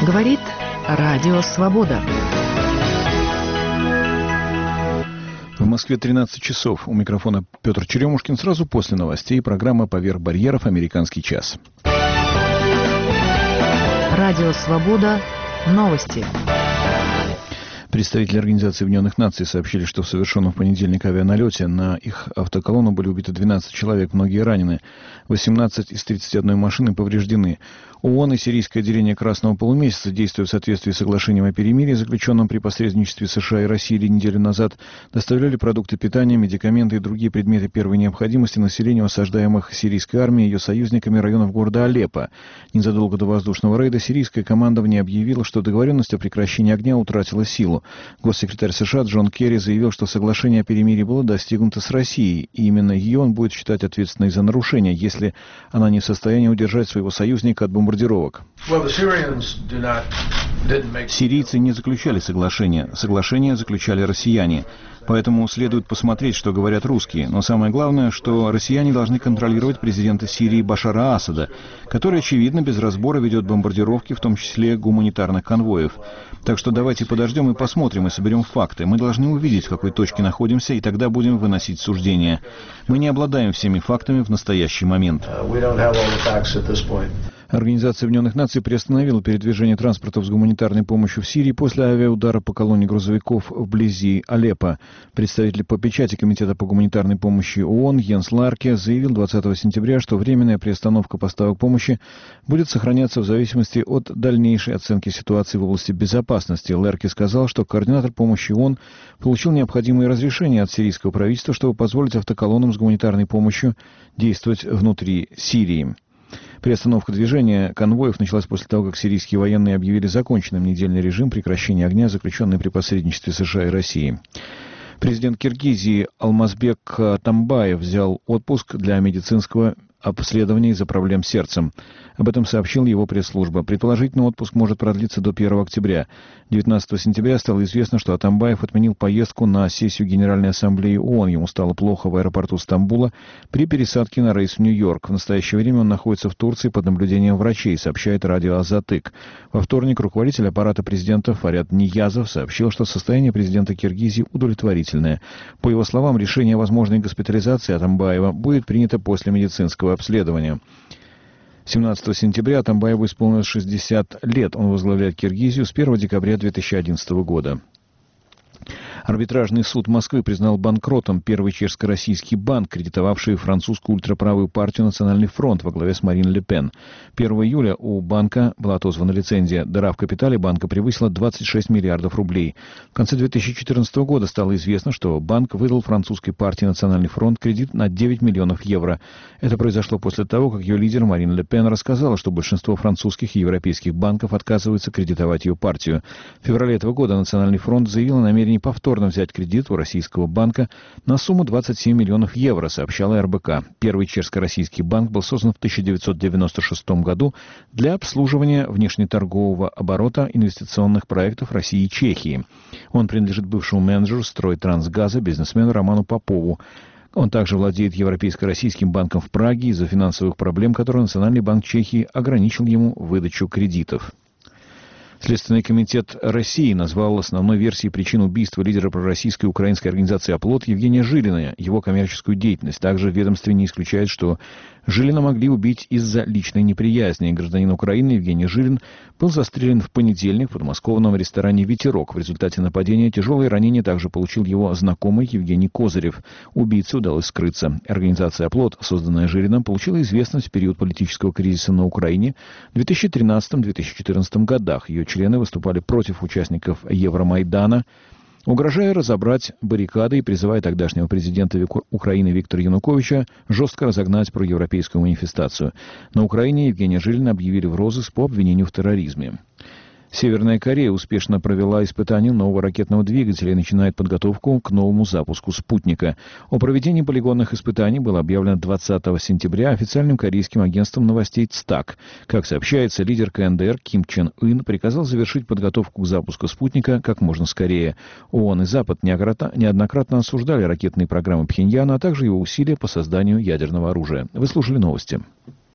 Говорит Радио Свобода. В Москве 13 часов. У микрофона Петр Черемушкин. Сразу после новостей программа «Поверх барьеров. Американский час». Радио Свобода. Новости. Представители Организации Объединенных Наций сообщили, что в совершенном в понедельник авианалете на их автоколонну были убиты 12 человек, многие ранены. 18 из 31 машины повреждены. ООН и сирийское отделение Красного полумесяца, действуя в соответствии с соглашением о перемирии, заключенном при посредничестве США и России неделю назад, доставляли продукты питания, медикаменты и другие предметы первой необходимости населению осаждаемых сирийской армией и ее союзниками районов города Алеппо. Незадолго до воздушного рейда сирийское командование объявило, что договоренность о прекращении огня утратила силу. Госсекретарь США Джон Керри заявил, что соглашение о перемирии было достигнуто с Россией, и именно ее он будет считать ответственной за нарушение, если она не в состоянии удержать своего союзника от бомбардировок. Сирийцы не заключали соглашение. Соглашение заключали россияне. Поэтому следует посмотреть, что говорят русские. Но самое главное, что россияне должны контролировать президента Сирии Башара Асада, который, очевидно, без разбора ведет бомбардировки, в том числе гуманитарных конвоев. Так что давайте подождем и посмотрим, и соберем факты. Мы должны увидеть, в какой точке находимся, и тогда будем выносить суждения. Мы не обладаем всеми фактами в настоящий момент. Организация Объединенных Наций приостановила передвижение транспортов с гуманитарной помощью в Сирии после авиаудара по колонне грузовиков вблизи Алеппо. Представитель по печати Комитета по гуманитарной помощи ООН Йенс Ларке заявил 20 сентября, что временная приостановка поставок помощи будет сохраняться в зависимости от дальнейшей оценки ситуации в области безопасности. Ларке сказал, что координатор помощи ООН получил необходимые разрешения от сирийского правительства, чтобы позволить автоколоннам с гуманитарной помощью действовать внутри Сирии. Приостановка движения конвоев началась после того, как сирийские военные объявили законченным недельный режим прекращения огня, заключенный при посредничестве США и России. Президент Киргизии Алмазбек Атамбаев взял отпуск для медицинского обследования из-за проблем с сердцем. Об этом сообщила его пресс-служба. Предположительно, отпуск может продлиться до 1 октября. 19 сентября стало известно, что Атамбаев отменил поездку на сессию Генеральной Ассамблеи ООН. Ему стало плохо в аэропорту Стамбула при пересадке на рейс в Нью-Йорк. В настоящее время он находится в Турции под наблюдением врачей, сообщает радио «Азатык». Во вторник руководитель аппарата президента Фарят Ниязов сообщил, что состояние президента Киргизии удовлетворительное. По его словам, решение о возможной госпитализации Атамбаева будет принято после медицинского обследования. 17 сентября Атамбаеву исполнилось 60 лет. Он возглавляет Киргизию с 1 декабря 2011 года. Арбитражный суд Москвы признал банкротом первый чешско-российский банк, кредитовавший французскую ультраправую партию «Национальный фронт» во главе с Марин Ле Пен. 1 июля у банка была отозвана лицензия. Дыра в капитале банка превысила 26 миллиардов рублей. В конце 2014 года стало известно, что банк выдал французской партии «Национальный фронт» кредит на 9 миллионов евро. Это произошло после того, как ее лидер Марин Ле Пен рассказала, что большинство французских и европейских банков отказываются кредитовать ее партию. В феврале этого года «Национальный фронт» заявил о намерении повторно взять кредит у российского банка на сумму 27 миллионов евро, сообщала РБК. Первый чешско-российский банк был создан в 1996 году для обслуживания внешнеторгового оборота инвестиционных проектов России и Чехии. Он принадлежит бывшему менеджеру Стройтрансгаза, бизнесмену Роману Попову. Он также владеет Европейско-российским банком в Праге из-за финансовых проблем, которые Национальный банк Чехии ограничил ему выдачу кредитов. Следственный комитет России назвал основной версией причин убийства лидера пророссийской украинской организации «Оплот» Евгения Жилина, его коммерческую деятельность. Также в ведомстве не исключает, что Жилина могли убить из-за личной неприязни. Гражданин Украины Евгений Жилин был застрелен в понедельник в подмосковном ресторане «Ветерок». В результате нападения тяжелые ранения также получил его знакомый Евгений Козырев. Убийце удалось скрыться. Организация «Оплот», созданная Жилиным, получила известность в период политического кризиса на Украине в 2013-2014 годах. Ее члены выступали против участников Евромайдана, угрожая разобрать баррикады и призывая тогдашнего президента Украины Виктора Януковича жестко разогнать проевропейскую манифестацию. На Украине Евгения Жилина объявили в розыск по обвинению в терроризме. Северная Корея успешно провела испытание нового ракетного двигателя и начинает подготовку к новому запуску «Спутника». О проведении полигонных испытаний было объявлено 20 сентября официальным корейским агентством новостей ЦТАК. Как сообщается, лидер КНДР Ким Чен Ын приказал завершить подготовку к запуску «Спутника» как можно скорее. ООН и Запад неоднократно осуждали ракетные программы Пхеньяна, а также его усилия по созданию ядерного оружия. Вы слушали новости.